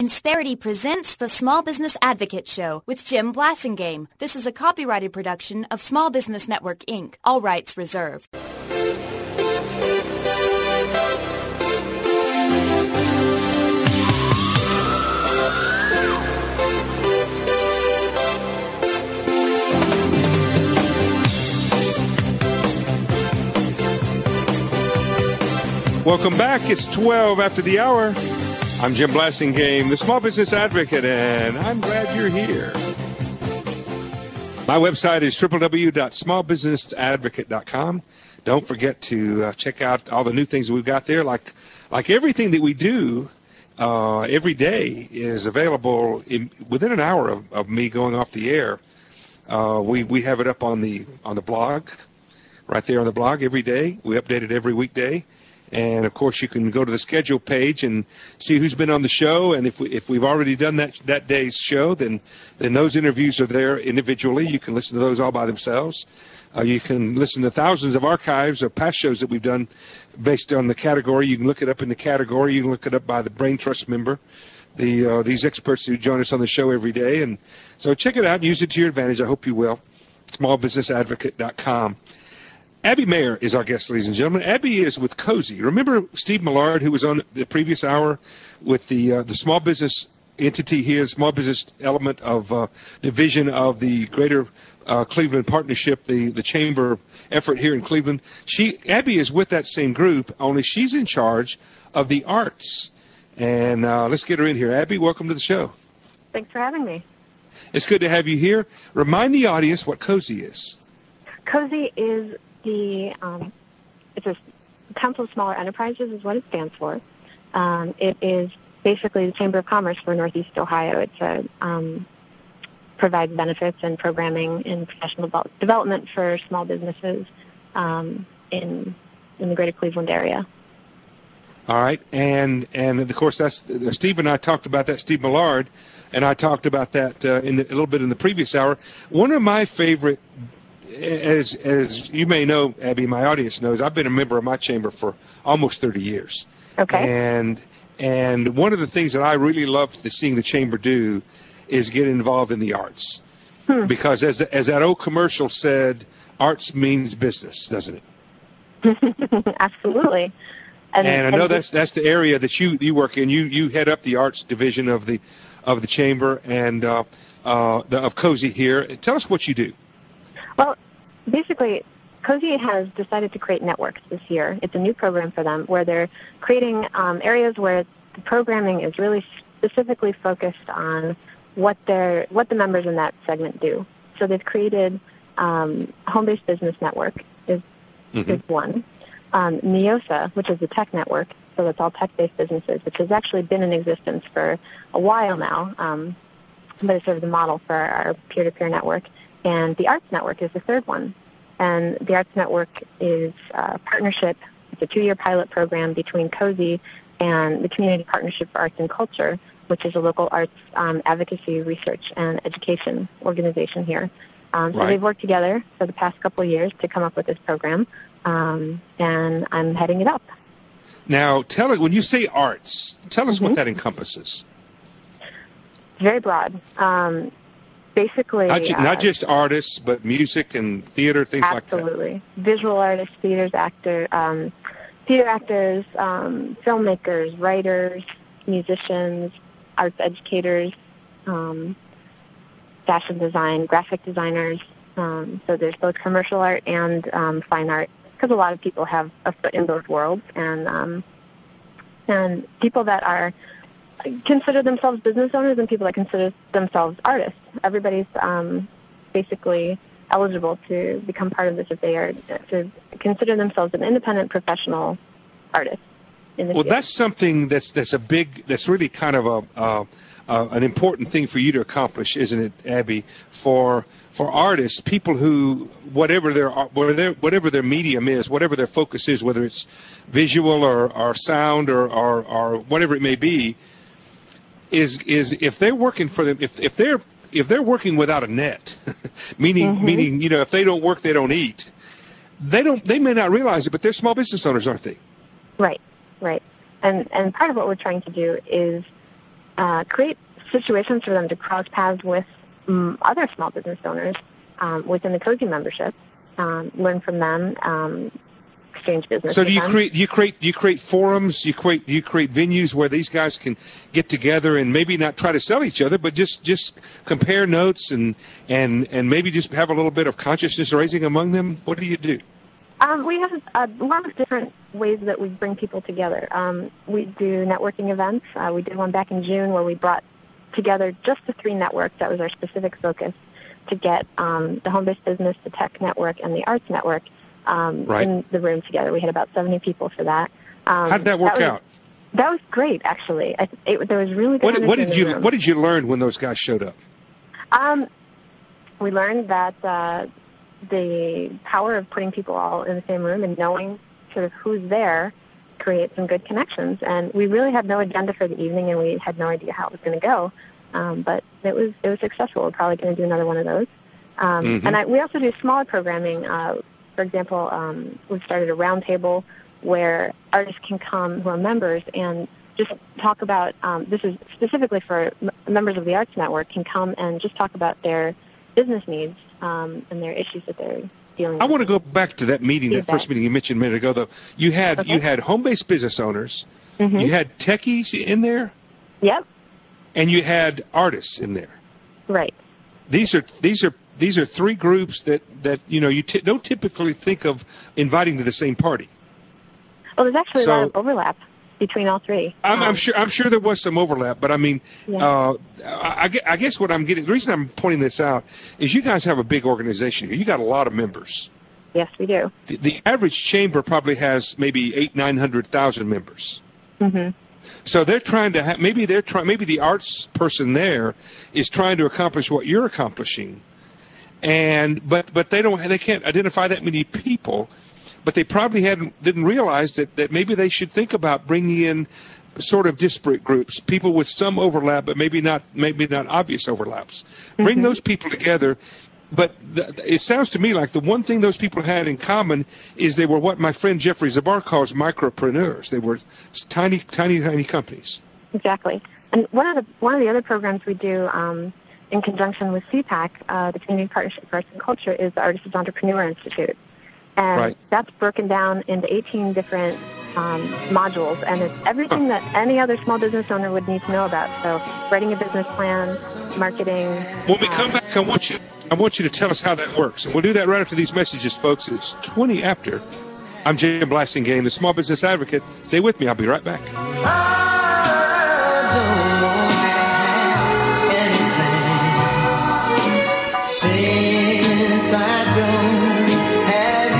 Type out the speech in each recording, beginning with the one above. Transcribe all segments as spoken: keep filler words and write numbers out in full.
Insperity presents the Small Business Advocate Show with Jim Blasingame. This is a copyrighted production of Small Business Network, Incorporated. All rights reserved. Welcome back. It's twelve after the hour. I'm Jim Blasingame, the Small Business Advocate, and I'm glad you're here. My website is w w w dot small business advocate dot com. Don't forget to uh, check out all the new things that we've got there. Like like everything that we do uh, every day is available in, within an hour of, of me going off the air. Uh, we we have it up on the on the blog, right there on the blog every day. We update it every weekday. And, of course, you can go to the schedule page and see who's been on the show. And if, we, if we've already done that that day's show, then, then those interviews are there individually. You can listen to those all by themselves. Uh, you can listen to thousands of archives of past shows that we've done based on the category. You can look it up in the category. You can look it up by the Brain Trust member, the uh, these experts who join us on the show every day. And so check it out and use it to your advantage. I hope you will. small business advocate dot com. Abby Mayer is our guest, ladies and gentlemen. Abby is with Cozy. Remember Steve Millard, who was on the previous hour with the uh, the small business entity here, small business element of uh, division of the Greater uh, Cleveland Partnership, the, the chamber effort here in Cleveland. She Abby is with that same group, only she's in charge of the arts. And uh, let's get her in here. Abby, welcome to the show. Thanks for having me. It's good to have you here. Remind the audience what Cozy is. Cozy is The, um, it's a Council of Smaller Enterprises is what it stands for. Um, it is basically the Chamber of Commerce for Northeast Ohio. It's a, um, provides benefits and programming and professional development for small businesses um, in in the greater Cleveland area. All right, and and of course that's Steve and I talked about that. Steve Millard and I talked about that uh, in the, a little bit in the previous hour. One of my favorite. As as you may know, Abby, my audience knows, I've been a member of my chamber for almost thirty years. Okay. And and one of the things that I really love to seeing the chamber do is get involved in the arts. Hmm. Because as as that old commercial said, arts means business, doesn't it? Absolutely. And, and I know and that's that's the area that you, you work in. You you head up the arts division of the of the chamber and uh, uh, the, of Cozy here. Tell us what you do. Well, basically, Cozy has decided to create networks this year. It's a new program for them where they're creating um, areas where the programming is really specifically focused on what their what the members in that segment do. So they've created um, Home-Based Business Network is, mm-hmm. is one. Um, NEOSA, which is the tech network, so that's all tech-based businesses, which has actually been in existence for a while now, um, but it's sort of the model for our peer-to-peer network. And the Arts Network is the third one. And the Arts Network is a partnership. It's a two-year pilot program between Cozy and the Community Partnership for Arts and Culture, which is a local arts um, advocacy, research, and education organization here. Um, so right. They've worked together for the past couple of years to come up with this program, um, and I'm heading it up. Now, tell it when you say arts, tell us mm-hmm. what that encompasses. It's very broad. Um, Basically, not, ju- uh, not just artists, but music and theater, things absolutely. like that. Absolutely, visual artists, theaters, actor, um, theater actors, um, filmmakers, writers, musicians, arts educators, um, fashion design, graphic designers. Um, so there's both commercial art and um, fine art, because a lot of people have a foot in both worlds, and um, and people that are. Consider themselves business owners and people that consider themselves artists. Everybody's um, basically eligible to become part of this if they are to consider themselves an independent professional artist. In the well, field. That's something that's that's a big, that's really kind of a uh, uh, an important thing for you to accomplish, isn't it, Abby? For for artists, people who whatever their whatever whatever their medium is, whatever their focus is, whether it's visual or, or sound or, or or whatever it may be. Is is if they're working for them, if if they're if they're working without a net, meaning mm-hmm. meaning you know if they don't work they don't eat, they don't they may not realize it, but they're small business owners, aren't they? Right, right, and and part of what we're trying to do is uh, create situations for them to cross paths with um, other small business owners um, within the Cozy membership, um, learn from them, um, exchange business. So do you them. create you create you create forums, you create you create venues where these guys can get together and maybe not try to sell each other, but just, just compare notes and, and and maybe just have a little bit of consciousness raising among them? What do you do? Um, we have a lot of different ways that we bring people together. Um, we do networking events. Uh, we did one back in June where we brought together just the three networks. That was our specific focus, to get um, the home-based business, the tech network, and the arts network um, right. in the room together. We had about seventy people for that. Um, How did that work that was, out? That was great, actually. I, it, there was really good What, what did you room. What did you learn when those guys showed up? Um, we learned that uh, the power of putting people all in the same room and knowing sort of who's there creates some good connections. And we really had no agenda for the evening, and we had no idea how it was going to go. Um, but it was it was successful. We're probably going to do another one of those. Um, mm-hmm. And I, we also do smaller programming. Uh, for example, um, we've started a roundtable where artists can come who are members and just talk about, um, this is specifically for m- members of the Arts Network, can come and just talk about their business needs um, and their issues that they're dealing with. I want to go back to that meeting, that Feedback. first meeting you mentioned a minute ago, though. You had, Okay. you had home-based business owners, Mm-hmm. you had techies in there, Yep, and you had artists in there. right. These are these are these are three groups that, that you know you t- don't typically think of inviting to the same party. Well, there's actually So- a lot of overlap between all three. I'm, I'm Um, sure I'm sure there was some overlap, but I mean, Yeah. uh, I, I gue- I guess what I'm getting, the reason I'm pointing this out is you guys have a big organization here. You got a lot of members. Yes, we do. The, the average chamber probably has maybe eight, nine hundred thousand members. Mm-hmm. So they're trying to have, maybe they're trying, maybe the arts person there is trying to accomplish what you're accomplishing, and but but they don't, they can't identify that many people, but they probably hadn't didn't realize that that maybe they should think about bringing in sort of disparate groups, people with some overlap, but maybe not maybe not obvious overlaps. Bring Mhm. those people together. But the, it sounds to me like the one thing those people had in common is they were what my friend Jeffrey Zabar calls micropreneurs. They were tiny, tiny, tiny companies. Exactly. And one of the one of the other programs we do um, in conjunction with C PAC, uh, the Community Partnership for Arts and Culture, is the Artists Entrepreneur Institute. And Right. that's broken down into eighteen different um, modules, and it's everything that any other small business owner would need to know about. So writing a business plan, marketing. When we um, come back, I want you, I want you to tell us how that works. And we'll do that right after these messages, folks. It's twenty after. I'm Jim Blassingame, the Small Business Advocate. Stay with me. I'll be right back. I don't want anything since I don't have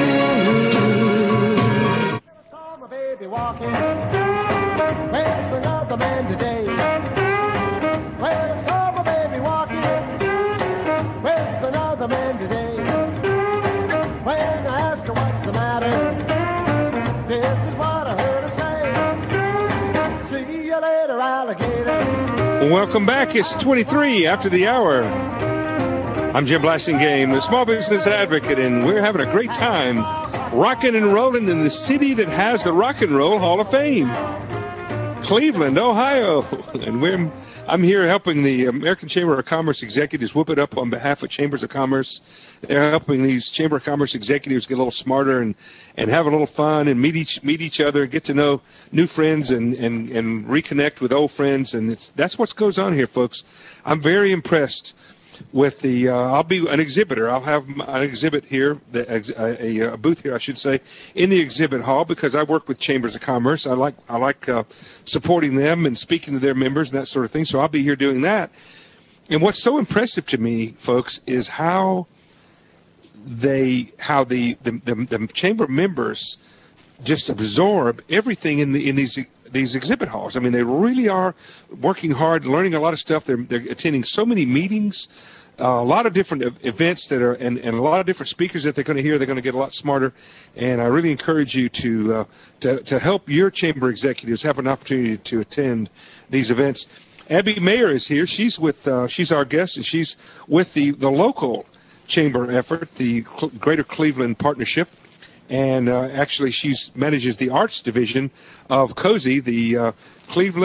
you. Saw my baby walking with another man today. Well, I saw my baby walking with another man today. When I asked her what's the matter, this is what I heard her say. See you later, alligator. Welcome back. It's twenty-three after the hour. I'm Jim Blassingame, the Small Business Advocate, and we're having a great time rocking and rolling in the city that has the Rock and Roll Hall of Fame, Cleveland, Ohio. And we're, I'm here helping the American Chamber of Commerce executives whoop it up on behalf of Chambers of Commerce. They're helping these Chamber of Commerce executives get a little smarter and, and have a little fun and meet each meet each other, get to know new friends and, and, and reconnect with old friends. And it's that's what goes on here, folks. I'm very impressed with the, uh, I'll be an exhibitor. I'll have an exhibit here, the, a, a, a booth here, I should say, in the exhibit hall because I work with Chambers of Commerce. I like I like uh, supporting them and speaking to their members and that sort of thing. So I'll be here doing that. And what's so impressive to me, folks, is how they, how the the, the, the chamber members just absorb everything in the in these. these exhibit halls. I mean, they really are working hard, learning a lot of stuff. They're, they're attending so many meetings, uh, a lot of different events that are, and, and a lot of different speakers that they're going to hear. They're going to get a lot smarter. And I really encourage you to, uh, to, to help your chamber executives have an opportunity to attend these events. Abby Mayer is here. She's with, uh, she's our guest, and she's with the, the local chamber effort, the Greater Cleveland Partnership. And uh, actually, she manages the arts division of COZY, the uh, Cleveland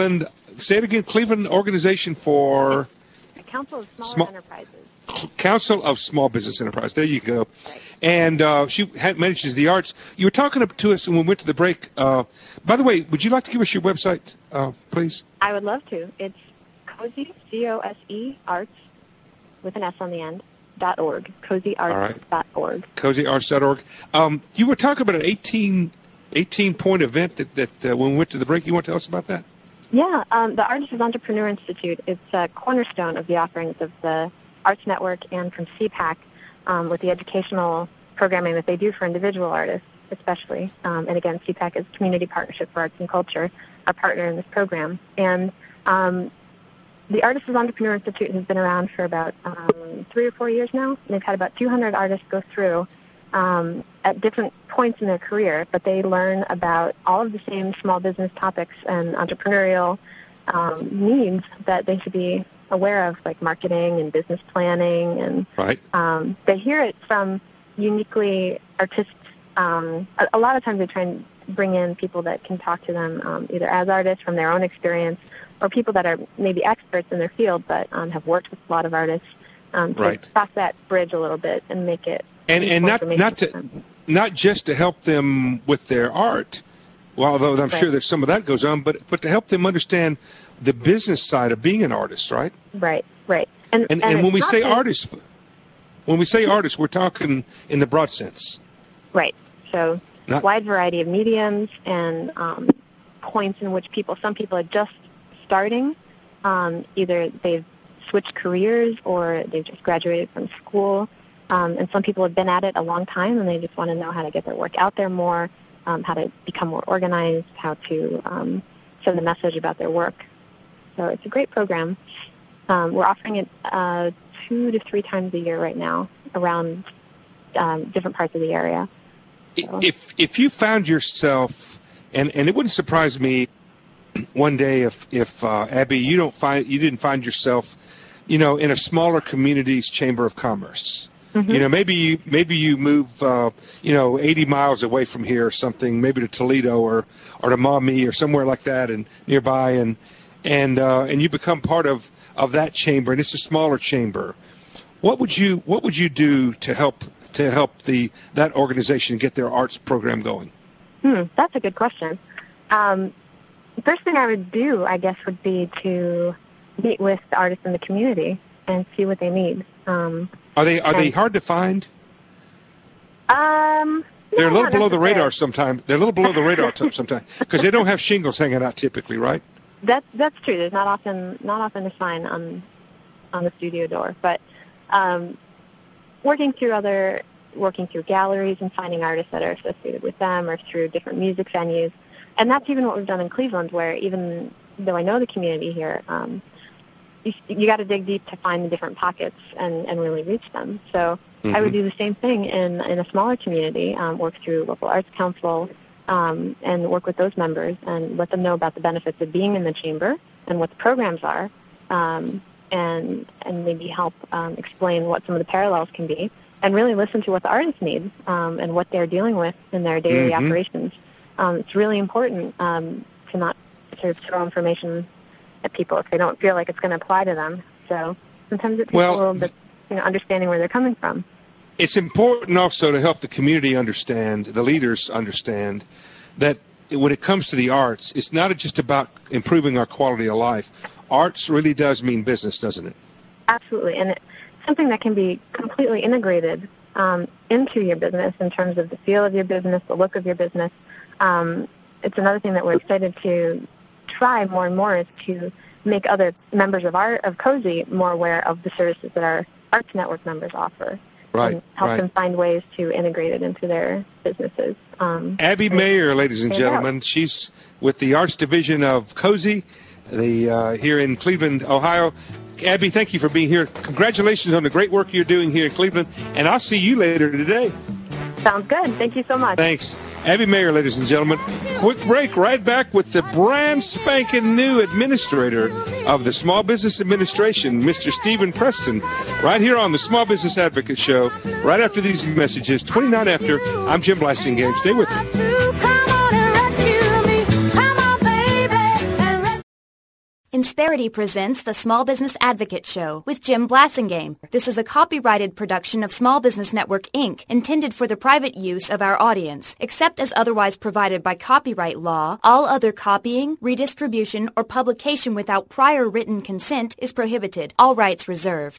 say it again, Cleveland Organization for Council of Smaller Small- Enterprises. Council of Small Business Enterprise. There you go. Right. And uh, she had, manages the arts. You were talking to us when we went to the break. Uh, by the way, would you like to give us your website, uh, please? I would love to. It's Cose, C O S E, arts, with an S on the end, dot org, cozy arts dot org. cozy arts dot org. Um, you were talking about an eighteen, eighteen-point event that, that uh, when we went to the break. You want to tell us about that? Yeah, um, the Artists Entrepreneur Institute. It's a cornerstone of the offerings of the Arts Network and from C PAC, um, with the educational programming that they do for individual artists, especially. Um, and again, C PAC is Community Partnership for Arts and Culture, our partner in this program. And um, the Artists Entrepreneur Institute has been around for about um, three or four years now. They've had about two hundred artists go through um, at different points in their career, but they learn about all of the same small business topics and entrepreneurial um, needs that they should be aware of, like marketing and business planning. And right. um, they hear it from uniquely artists. Um, a, a lot of times they try and bring in people that can talk to them um, either as artists from their own experience or people that are maybe experts in their field but um, have worked with a lot of artists um, to right. cross that bridge a little bit and make it and and not not to them. not just to help them with their art, well, although I'm right. sure that some of that goes on, but but to help them understand the business side of being an artist, right? Right, right. And and, and, and when we say just, artist, when we say artist, we're talking in the broad sense. Right. So not, wide variety of mediums and um, points in which people, some people are just starting, um, either they've switched careers or they've just graduated from school. Um, and some people have been at it a long time, and they just want to know how to get their work out there more, um, how to become more organized, how to um, send a message about their work. So it's a great program. Um, we're offering it uh, two to three times a year right now around um, different parts of the area. So. If if you found yourself, and, and it wouldn't surprise me one day if if uh, Abby, you don't find you didn't find yourself, you know, in a smaller community's chamber of commerce. Mm-hmm. You know, maybe you maybe you move, uh, you know, eighty miles away from here or something, maybe to Toledo or, or to Maumee or somewhere like that, and nearby, and and uh, and you become part of, of that chamber, and it's a smaller chamber. What would you what would you do to help to help the that organization get their arts program going? Hmm, that's a good question. Um, the first thing I would do, I guess, would be to meet with the artists in the community and see what they need. Um, Are they are they hard to find? Um, They're no, a little below the radar necessarily. sometimes. They're a little below the radar sometimes because they don't have shingles hanging out typically, right? That's that's true. There's not often not often a sign on on the studio door, but um, working through other working through galleries and finding artists that are associated with them, or through different music venues, and that's even what we've done in Cleveland, where even though I know the community here, um, you, you got to dig deep to find the different pockets and, and really reach them. So mm-hmm. I would do the same thing in, in a smaller community, um, work through local arts council, um, and work with those members and let them know about the benefits of being in the chamber and what the programs are, um, and and maybe help um, explain what some of the parallels can be, and really listen to what the artists need um, and what they're dealing with in their daily mm-hmm. operations. Um, it's really important um, to not sort of throw information at people if they don't feel like it's going to apply to them. So sometimes it takes well, a little bit, you know, understanding where they're coming from. It's important also to help the community understand, the leaders understand, that when it comes to the arts, it's not just about improving our quality of life. Arts really does mean business, doesn't it? Absolutely, and it's something that can be completely integrated um, into your business in terms of the feel of your business, the look of your business. Um, it's another thing that we're excited to try more and more, is to make other members of our of Cozy more aware of the services that our Arts Network members offer. Right, and help right. them find ways to integrate it into their businesses. Um, Abby Mayer, ladies and gentlemen, out. she's with the Arts Division of Cozy, the uh, here in Cleveland, Ohio. Abby, thank you for being here. Congratulations on the great work you're doing here in Cleveland, and I'll see you later today. Sounds good. Thank you so much. Thanks. Abby Mayer, ladies and gentlemen. Quick break, right back with the brand spanking new administrator of the Small Business Administration, Mister Stephen Preston, right here on the Small Business Advocate Show, right after these messages, twenty-nine after. I'm Jim Blasingame. Stay with me. Insperity presents the Small Business Advocate Show with Jim Blasingame. This is a copyrighted production of Small Business Network, Incorporated, intended for the private use of our audience. Except as otherwise provided by copyright law, all other copying, redistribution, or publication without prior written consent is prohibited. All rights reserved.